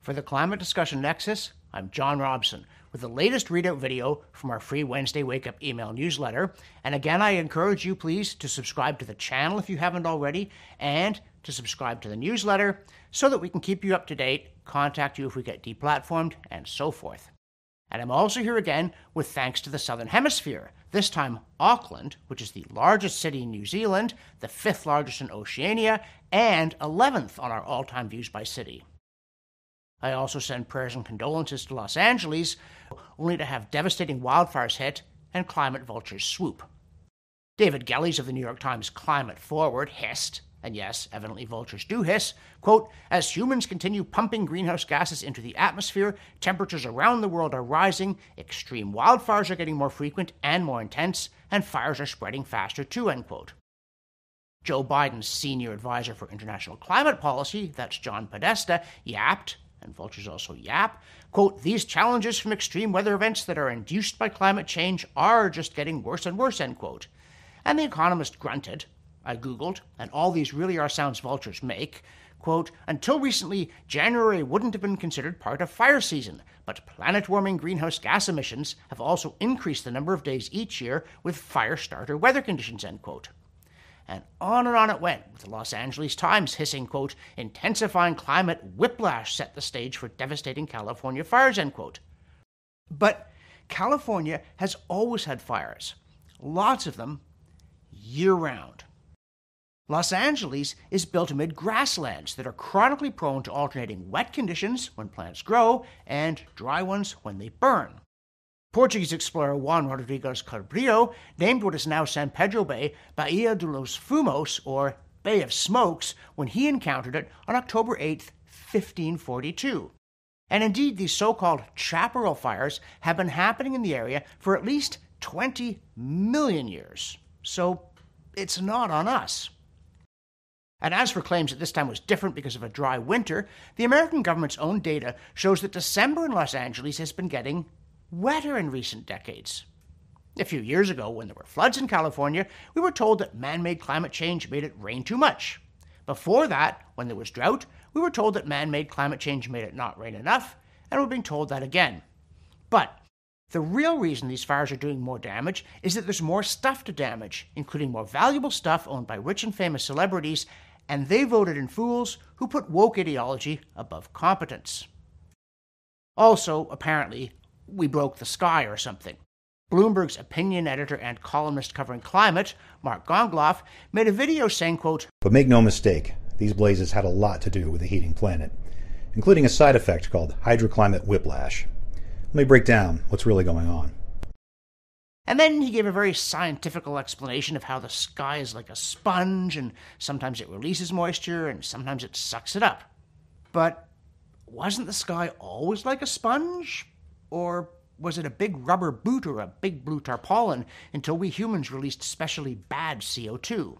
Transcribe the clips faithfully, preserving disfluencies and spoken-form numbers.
For the Climate Discussion Nexus, I'm John Robson with the latest readout video from our free Wednesday Wake Up email newsletter. And again, I encourage you, please, to subscribe to the channel if you haven't already, and to subscribe to the newsletter so that we can keep you up to date, contact you if we get deplatformed, and so forth. And I'm also here again with thanks to the Southern Hemisphere, this time Auckland, which is the largest city in New Zealand, the fifth largest in Oceania, and eleventh on our all-time views by city. I also send prayers and condolences to Los Angeles, only to have devastating wildfires hit and climate vultures swoop. David Gelles of the New York Times Climate Forward hissed, and yes, evidently vultures do hiss, quote, "As humans continue pumping greenhouse gases into the atmosphere, temperatures around the world are rising, extreme wildfires are getting more frequent and more intense, and fires are spreading faster too," end quote. Joe Biden's senior advisor for international climate policy, that's John Podesta, yapped, and vultures also yap, quote, "These challenges from extreme weather events that are induced by climate change are just getting worse and worse," end quote. And The Economist grunted, I googled, and all these really are sounds vultures make, quote, "Until recently, January wouldn't have been considered part of fire season, but planet-warming greenhouse gas emissions have also increased the number of days each year with fire-starter weather conditions," end quote. And on and on it went, with the Los Angeles Times hissing, quote, "Intensifying climate whiplash set the stage for devastating California fires," end quote. But California has always had fires, lots of them, year-round. Los Angeles is built amid grasslands that are chronically prone to alternating wet conditions when plants grow and dry ones when they burn. Portuguese explorer Juan Rodrigues Cabrillo named what is now San Pedro Bay Bahia de los Fumos, or Bay of Smokes, when he encountered it on October eighth, fifteen forty-two. And indeed, these so-called chaparral fires have been happening in the area for at least twenty million years. So it's not on us. And as for claims that this time was different because of a dry winter, the American government's own data shows that December in Los Angeles has been getting wetter in recent decades. A few years ago, when there were floods in California, we were told that man-made climate change made it rain too much. Before that, when there was drought, we were told that man-made climate change made it not rain enough, and we're being told that again. But the real reason these fires are doing more damage is that there's more stuff to damage, including more valuable stuff owned by rich and famous celebrities, and they voted in fools who put woke ideology above competence. Also, apparently, we broke the sky or something. Bloomberg's opinion editor and columnist covering climate, Mark Gongloff, made a video saying, quote, "But make no mistake, these blazes had a lot to do with the heating planet, including a side effect called hydroclimate whiplash. Let me break down what's really going on." And then he gave a very scientific explanation of how the sky is like a sponge, and sometimes it releases moisture, and sometimes it sucks it up. But wasn't the sky always like a sponge? Or was it a big rubber boot or a big blue tarpaulin until we humans released specially bad C O two?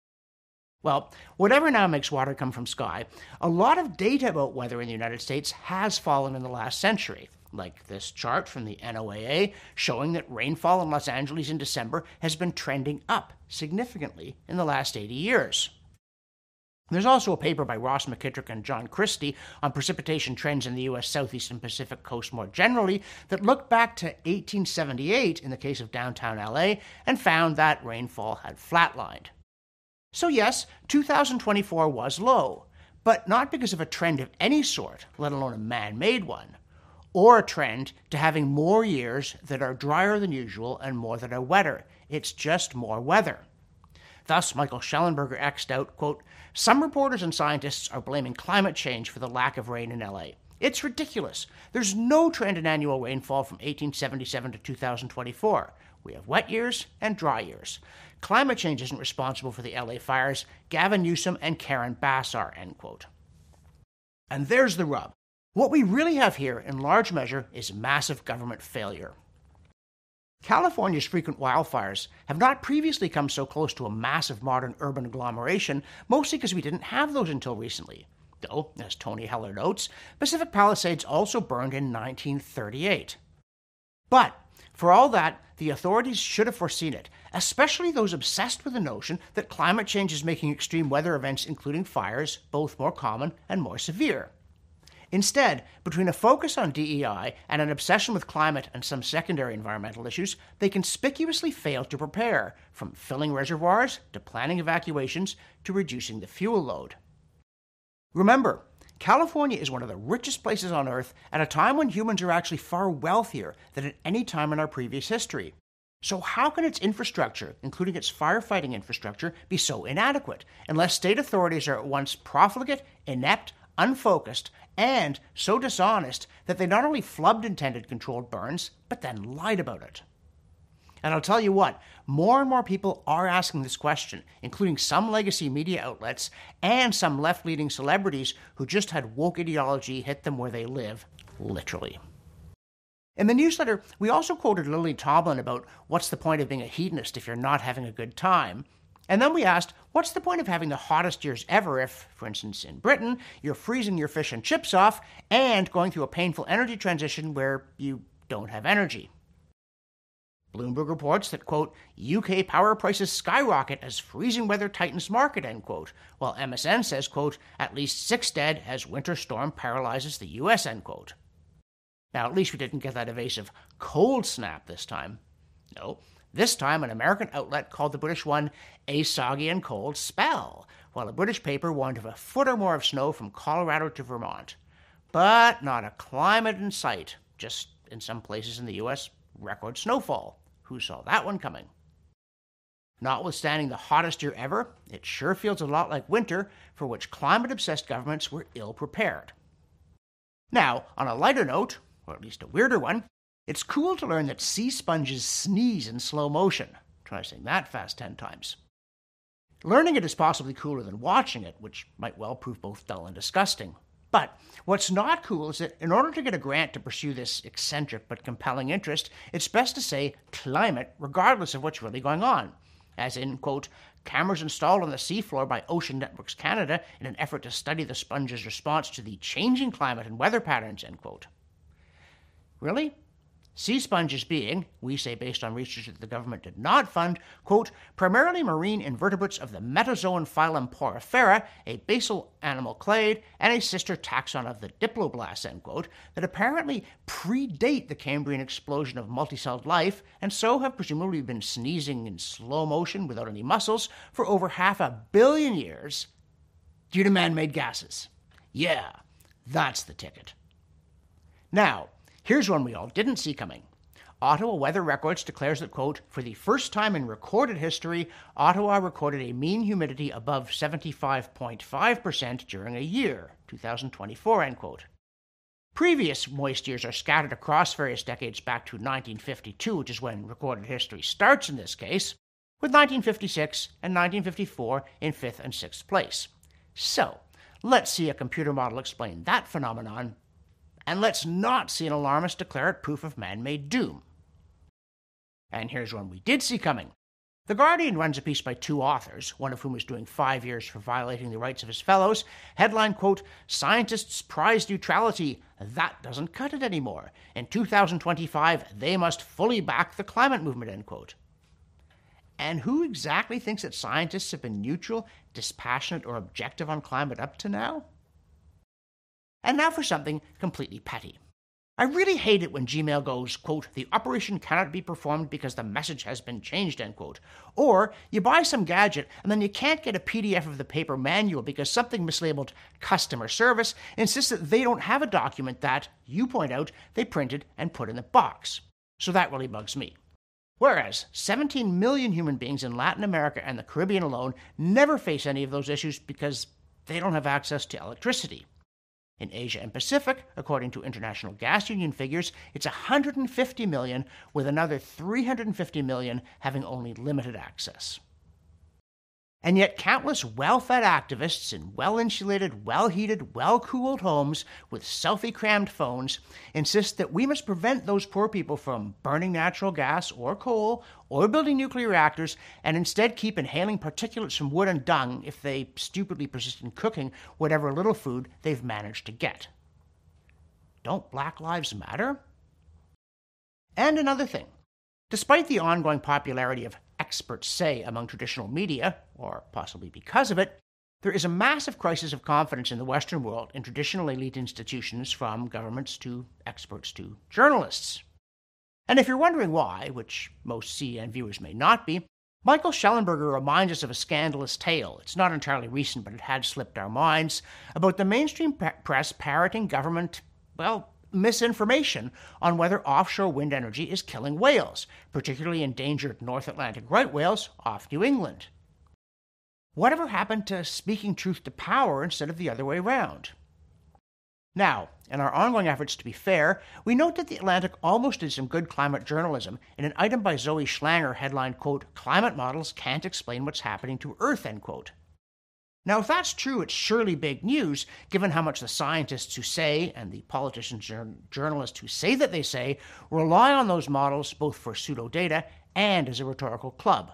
Well, whatever now makes water come from sky, a lot of data about weather in the United States has fallen in the last century, like this chart from the N O A A showing that rainfall in Los Angeles in December has been trending up significantly in the last eighty years. There's also a paper by Ross McKittrick and John Christie on precipitation trends in the U S Southeast and Pacific coast more generally that looked back to eighteen seventy-eight in the case of downtown L A and found that rainfall had flatlined. So yes, two thousand twenty-four was low, but not because of a trend of any sort, let alone a man-made one, or a trend to having more years that are drier than usual and more that are wetter. It's just more weather. Thus, Michael Schellenberger X'd out, quote, "Some reporters and scientists are blaming climate change for the lack of rain in L A. It's ridiculous. There's no trend in annual rainfall from eighteen seventy-seven to two thousand twenty-four. We have wet years and dry years. Climate change isn't responsible for the L A fires. Gavin Newsom and Karen Bass are," end quote. And there's the rub. What we really have here, in large measure, is massive government failure. California's frequent wildfires have not previously come so close to a massive modern urban agglomeration, mostly because we didn't have those until recently. Though, as Tony Heller notes, Pacific Palisades also burned in nineteen thirty-eight. But, for all that, the authorities should have foreseen it, especially those obsessed with the notion that climate change is making extreme weather events, including fires, both more common and more severe. Instead, between a focus on D E I and an obsession with climate and some secondary environmental issues, they conspicuously failed to prepare, from filling reservoirs to planning evacuations to reducing the fuel load. Remember, California is one of the richest places on Earth at a time when humans are actually far wealthier than at any time in our previous history. So how can its infrastructure, including its firefighting infrastructure, be so inadequate unless state authorities are at once profligate, inept, unfocused, and so dishonest that they not only flubbed intended controlled burns, but then lied about it? And I'll tell you what, more and more people are asking this question, including some legacy media outlets and some left-leaning celebrities who just had woke ideology hit them where they live, literally. In the newsletter, we also quoted Lily Tomlin about what's the point of being a hedonist if you're not having a good time. And then we asked, what's the point of having the hottest years ever if, for instance, in Britain, you're freezing your fish and chips off and going through a painful energy transition where you don't have energy? Bloomberg reports that, quote, U K power prices skyrocket as freezing weather tightens market, end quote, while M S N says, quote, at least six dead as winter storm paralyzes the U S, end quote. Now, at least we didn't get that evasive cold snap this time. No, this time an American outlet called the British one a soggy and cold spell, while a British paper warned of a foot or more of snow from Colorado to Vermont. But not a climate in sight, just in some places in the U S, record snowfall. Who saw that one coming? Notwithstanding the hottest year ever, it sure feels a lot like winter, for which climate-obsessed governments were ill-prepared. Now, on a lighter note, or at least a weirder one, it's cool to learn that sea sponges sneeze in slow motion. Try saying that fast ten times. Learning it is possibly cooler than watching it, which might well prove both dull and disgusting. But what's not cool is that in order to get a grant to pursue this eccentric but compelling interest, it's best to say climate regardless of what's really going on. As in, quote, cameras installed on the seafloor by Ocean Networks Canada in an effort to study the sponge's response to the changing climate and weather patterns, end quote. Really? Sea sponges being, we say based on research that the government did not fund, quote, primarily marine invertebrates of the metazoan phylum Porifera, a basal animal clade, and a sister taxon of the diploblasts, end quote, that apparently predate the Cambrian explosion of multicelled life, and so have presumably been sneezing in slow motion without any muscles for over half a billion years due to man-made gases. Yeah, that's the ticket. Now, here's one we all didn't see coming. Ottawa Weather Records declares that, quote, for the first time in recorded history, Ottawa recorded a mean humidity above seventy-five point five percent during a year, two thousand twenty-four, end quote. Previous moist years are scattered across various decades back to nineteen fifty-two, which is when recorded history starts in this case, with nineteen fifty-six and nineteen fifty-four in fifth and sixth place. So, let's see a computer model explain that phenomenon. And let's not see an alarmist declare it proof of man-made doom. And here's one we did see coming. The Guardian runs a piece by two authors, one of whom is doing five years for violating the rights of his fellows. Headline, quote, scientists prize neutrality. That doesn't cut it anymore. In two thousand twenty-five, they must fully back the climate movement, end quote. And who exactly thinks that scientists have been neutral, dispassionate, or objective on climate up to now? And now for something completely petty. I really hate it when Gmail goes, quote, the operation cannot be performed because the message has been changed, end quote. Or you buy some gadget and then you can't get a P D F of the paper manual because something mislabeled customer service insists that they don't have a document that, you point out, they printed and put in the box. So that really bugs me. Whereas seventeen million human beings in Latin America and the Caribbean alone never face any of those issues because they don't have access to electricity. In Asia and Pacific, according to International Gas Union figures, it's one hundred fifty million, with another three hundred fifty million having only limited access. And yet countless well-fed activists in well-insulated, well-heated, well-cooled homes with selfie-crammed phones insist that we must prevent those poor people from burning natural gas or coal or building nuclear reactors and instead keep inhaling particulates from wood and dung if they stupidly persist in cooking whatever little food they've managed to get. Don't Black Lives Matter? And another thing. Despite the ongoing popularity of experts say among traditional media, or possibly because of it, There is a massive crisis of confidence in the Western world in traditional elite institutions, from governments to experts to journalists. And if you're wondering why, which most C N N viewers may not be, Michael Schellenberger reminds us of a scandalous tale. It's not entirely recent, but it had slipped our minds, about the mainstream pe- press parroting government, well, misinformation on whether offshore wind energy is killing whales, particularly endangered North Atlantic right whales off New England. Whatever happened to speaking truth to power instead of the other way around? Now, in our ongoing efforts to be fair, we note that The Atlantic almost did some good climate journalism in an item by Zoe Schlanger headlined, quote, "Climate models can't explain what's happening to Earth," end quote. Now, if that's true, it's surely big news, given how much the scientists who say, and the politicians and journalists who say that they say, rely on those models both for pseudo-data and as a rhetorical club.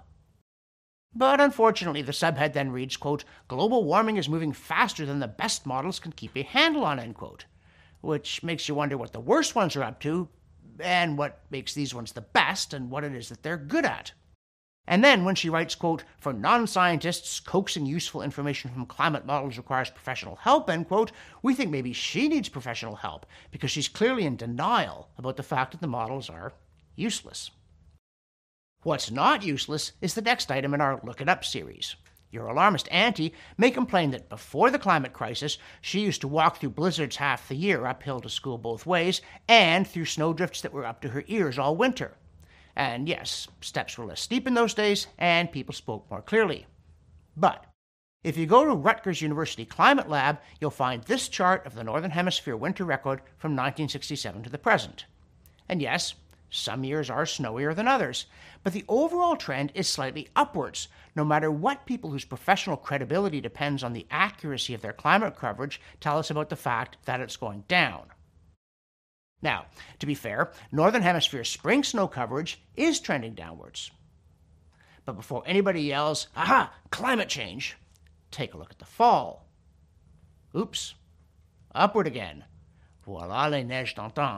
But unfortunately, the subhead then reads, quote, "Global warming is moving faster than the best models can keep a handle on," end quote, which makes you wonder what the worst ones are up to, and what makes these ones the best, and what it is that they're good at. And then when she writes, quote, "For non-scientists, coaxing useful information from climate models requires professional help," end quote, we think maybe she needs professional help, because she's clearly in denial about the fact that the models are useless. What's not useless is the next item in our Look It Up series. Your alarmist auntie may complain that before the climate crisis, she used to walk through blizzards half the year uphill to school both ways, and through snowdrifts that were up to her ears all winter. And yes, steps were less steep in those days, and people spoke more clearly. But if you go to Rutgers University Climate Lab, you'll find this chart of the Northern Hemisphere winter record from nineteen sixty-seven to the present. And yes, some years are snowier than others, but the overall trend is slightly upwards, no matter what people whose professional credibility depends on the accuracy of their climate coverage tell us about the fact that it's going down. Now, to be fair, Northern Hemisphere spring snow coverage is trending downwards. But before anybody yells, "Aha, climate change," take a look at the fall. Oops, upward again. Voilà les neiges d'antan.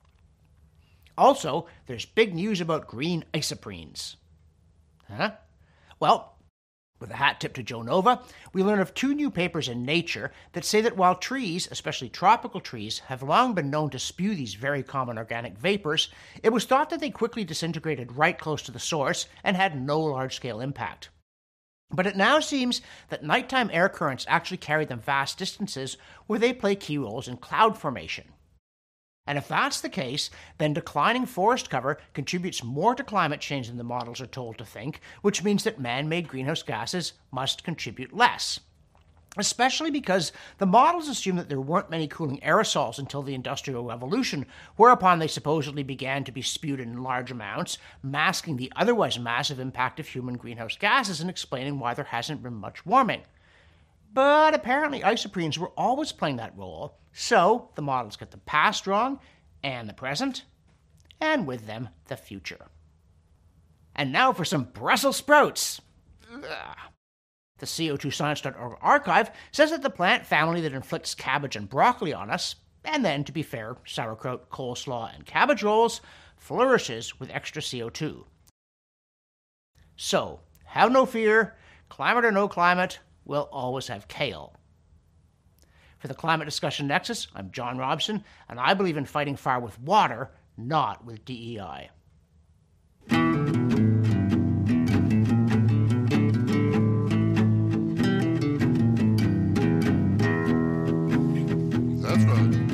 Also, there's big news about green isoprenes. Huh? Well, with a hat tip to Joe Nova, we learn of two new papers in Nature that say that while trees, especially tropical trees, have long been known to spew these very common organic vapors, it was thought that they quickly disintegrated right close to the source and had no large-scale impact. But it now seems that nighttime air currents actually carry them vast distances, where they play key roles in cloud formation. And if that's the case, then declining forest cover contributes more to climate change than the models are told to think, which means that man-made greenhouse gases must contribute less. Especially because the models assume that there weren't many cooling aerosols until the Industrial Revolution, whereupon they supposedly began to be spewed in large amounts, masking the otherwise massive impact of human greenhouse gases and explaining why there hasn't been much warming. But apparently isoprenes were always playing that role, so the models get the past wrong, and the present, and with them, the future. And now for some Brussels sprouts. Ugh. The C O two Science dot org archive says that the plant family that inflicts cabbage and broccoli on us, and then, to be fair, sauerkraut, coleslaw, and cabbage rolls, flourishes with extra C O two. So, have no fear, climate or no climate, we'll always have kale. For the Climate Discussion Nexus, I'm John Robson, and I believe in fighting fire with water, not with D E I. That's right.